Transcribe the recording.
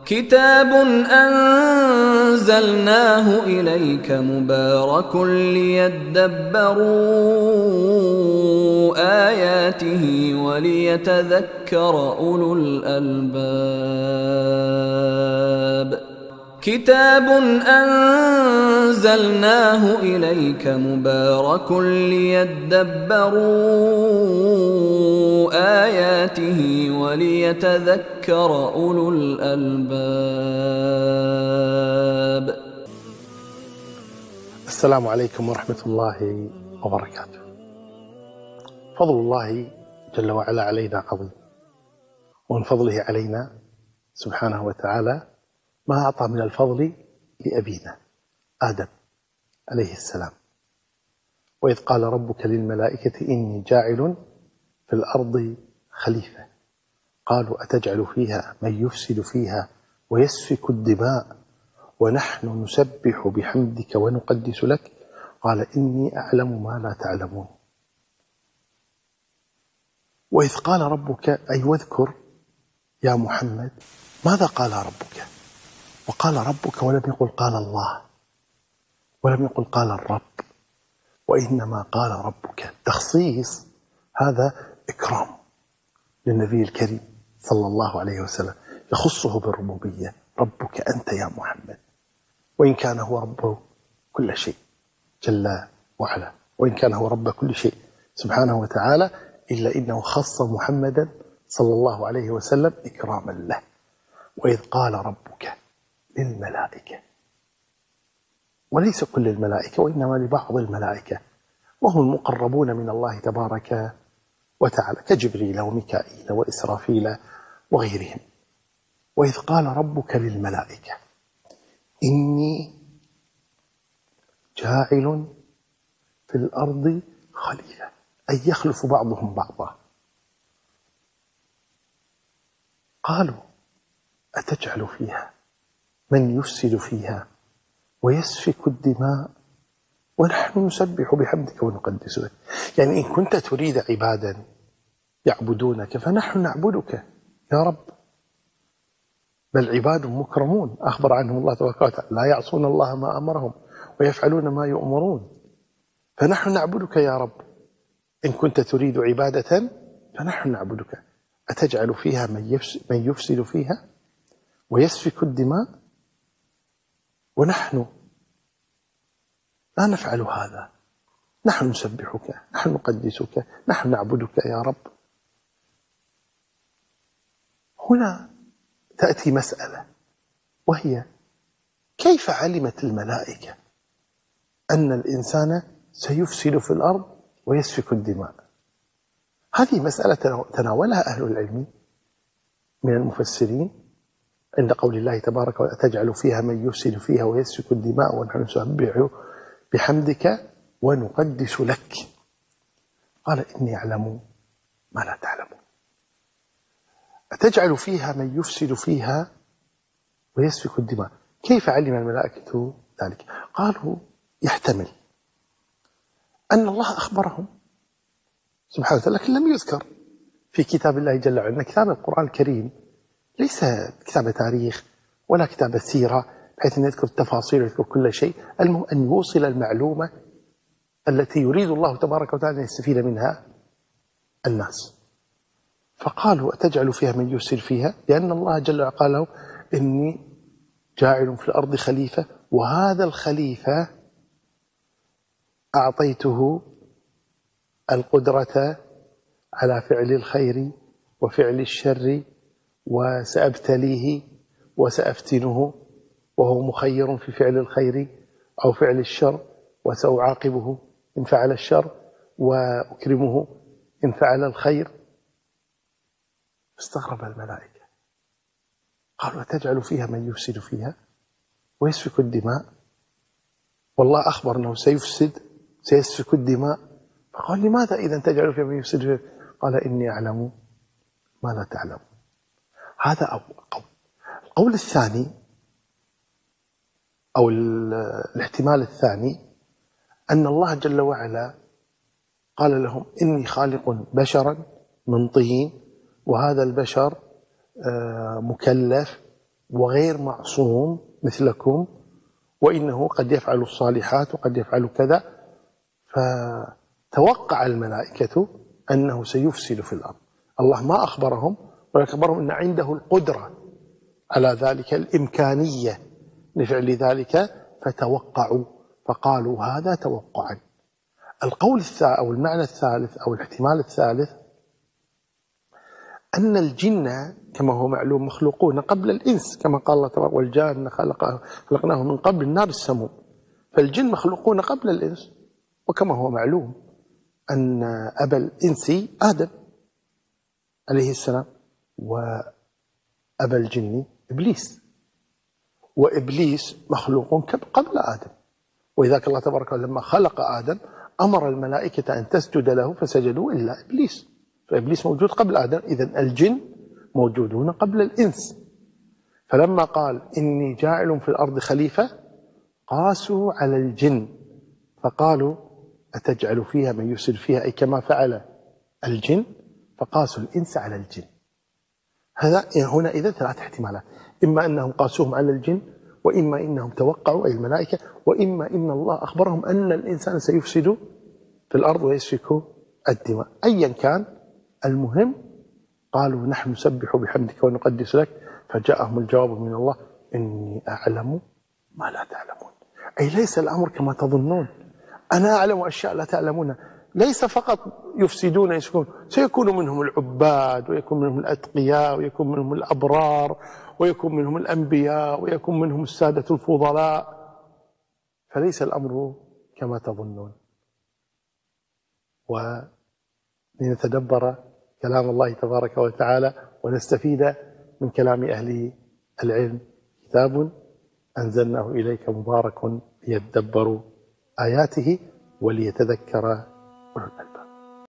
كتاب أنزلناه إليك مبارك ليدبروا آياته وليتذكر أولو الألباب. كتاب أنزلناه إليك مبارك ليدبروا آياته وليتذكر أولو الألباب. السلام عليكم ورحمة الله وبركاته. فضل الله جل وعلا علينا عظيم، ومن فضله علينا سبحانه وتعالى ما أعطى من الفضل لأبينا آدم عليه السلام. وإذ قال ربك للملائكة إني جاعل في الأرض خليفة قالوا أتجعل فيها من يفسد فيها ويسفك الدماء ونحن نسبح بحمدك ونقدس لك قال إني أعلم ما لا تعلمون. وإذ قال ربك أي واذكر يا محمد ماذا قال ربك، وقال ربك ولم يقل قال الله ولم يقل قال الرب، وإنما قال ربك. تخصيص هذا إكرام للنبي الكريم صلى الله عليه وسلم، يخصه بالربوبية. ربك أنت يا محمد، وإن كان هو رب كل شيء جل وعلا، وإن كان هو رب كل شيء سبحانه وتعالى، إلا إنه خص محمدا صلى الله عليه وسلم إكراما له. وإذ قال ربك للملائكة، وليس كل الملائكة وإنما لبعض الملائكة، وهم المقربون من الله تبارك وتعالى كجبريل وميكائيل وإسرافيل وغيرهم. وإذ قال ربك للملائكة إني جاعل في الأرض خليفة، أي يخلف بعضهم بعضا. قالوا أتجعل فيها من يفسد فيها ويسفك الدماء ونحن نسبح بحمدك ونقدس لك. يعني إن كنت تريد عبادا يعبدونك فنحن نعبدك يا رب، بل عباد مكرمون أخبر عنهم الله تبارك وتعالى لا يعصون الله ما أمرهم ويفعلون ما يؤمرون، فنحن نعبدك يا رب. إن كنت تريد عبادة فنحن نعبدك. أتجعل فيها من يفسد فيها ويسفك الدماء ونحن لا نفعل هذا، نحن نسبحك، نحن نقدسك، نحن نعبدك يا رب. هنا تأتي مسألة، وهي كيف علمت الملائكة أن الإنسان سيفسد في الأرض ويسفك الدماء؟ هذه مسألة تناولها أهل العلم من المفسرين عند قول الله تبارك وتعالى تجعل فيها من يفسد فيها ويسفك الدماء ونحن نسبح بحمدك ونقدس لك. قال إني أعلم ما لا تعلمون. أتجعل فيها من يفسد فيها ويسفك الدماء، كيف علم الملائكة ذلك؟ قالوا يحتمل أن الله أخبرهم سبحانه وتعالى، لكن لم يذكر في كتاب الله جل وعلا. كتاب القرآن الكريم ليس كتاب تاريخ ولا كتاب سيرة بحيث أن يذكر التفاصيل ويذكر كل شيء. المهم أن يوصل المعلومة التي يريد الله تبارك وتعالى أن يستفيد منها الناس. فقالوا أتجعل فيها من يفسد فيها، لأن الله جل وعلا قال له إني جاعل في الأرض خليفة، وهذا الخليفة أعطيته القدرة على فعل الخير وفعل الشر، وسأبتليه وسأفتنه، وهو مخير في فعل الخير أو فعل الشر، وسأعاقبه إن فعل الشر وأكرمه إن فعل الخير. استغرب الملائكة، قالوا أتجعل فيها من يفسد فيها ويسفك الدماء، والله أخبر أنه سيسفك الدماء. فقال لماذا إذا تجعل فيها من يفسد فيها؟ قال إني أعلم ما لا تعلم. هذا أول قول. القول الثاني أو الاحتمال الثاني أن الله جل وعلا قال لهم إني خالق بشرا من طين، وهذا البشر مكلف وغير معصوم مثلكم، وإنه قد يفعل الصالحات وقد يفعل كذا. فتوقع الملائكة أنه سيفسد في الأرض. الله ما أخبرهم، ولكن أخبرهم أن عنده القدرة على ذلك، الإمكانية لفعل ذلك، فتوقعوا فقالوا هذا توقعا. القول الثالث أو المعنى الثالث أو الاحتمال الثالث أن الجن كما هو معلوم مخلوقون قبل الإنس، كما قال الله تبارك والجان خلقناه من قبل النار السموم. فالجن مخلوقون قبل الإنس، وكما هو معلوم أن أبا الإنس آدم عليه السلام، وأبا الجن إبليس، وإبليس مخلوق قبل آدم. وإذاك الله تبارك لما خلق آدم أمر الملائكة أن تسجد له فسجدوا إلا إبليس، فإبليس موجود قبل آدم، إذن الجن موجودون قبل الإنس. فلما قال إني جاعل في الأرض خليفة قاسوا على الجن فقالوا أتجعل فيها من يفسد فيها، أي كما فعل الجن، فقاسوا الإنس على الجن. هنا إذا ثلاث احتمالات: إما أنهم قاسوهم على الجن، وإما إنهم توقعوا أي الملائكة، وإما إن الله أخبرهم أن الإنسان سيفسد في الأرض ويسفك الدماء. أيا كان، المهم قالوا نحن نسبح بحمدك ونقدس لك، فجاءهم الجواب من الله إني أعلم ما لا تعلمون. أي ليس الأمر كما تظنون، أنا أعلم أشياء لا تعلمونها. ليس فقط يفسدون يسكون، سيكون منهم العباد، ويكون منهم الأتقياء، ويكون منهم الأبرار، ويكون منهم الأنبياء، ويكون منهم السادة الفضلاء. فليس الأمر كما تظنون. ولنتدبر كلام الله تبارك وتعالى ونستفيد من كلام أهل العلم: كتاب أنزلناه إليك مبارك ليدبروا آياته وليتذكر أولو الألباب.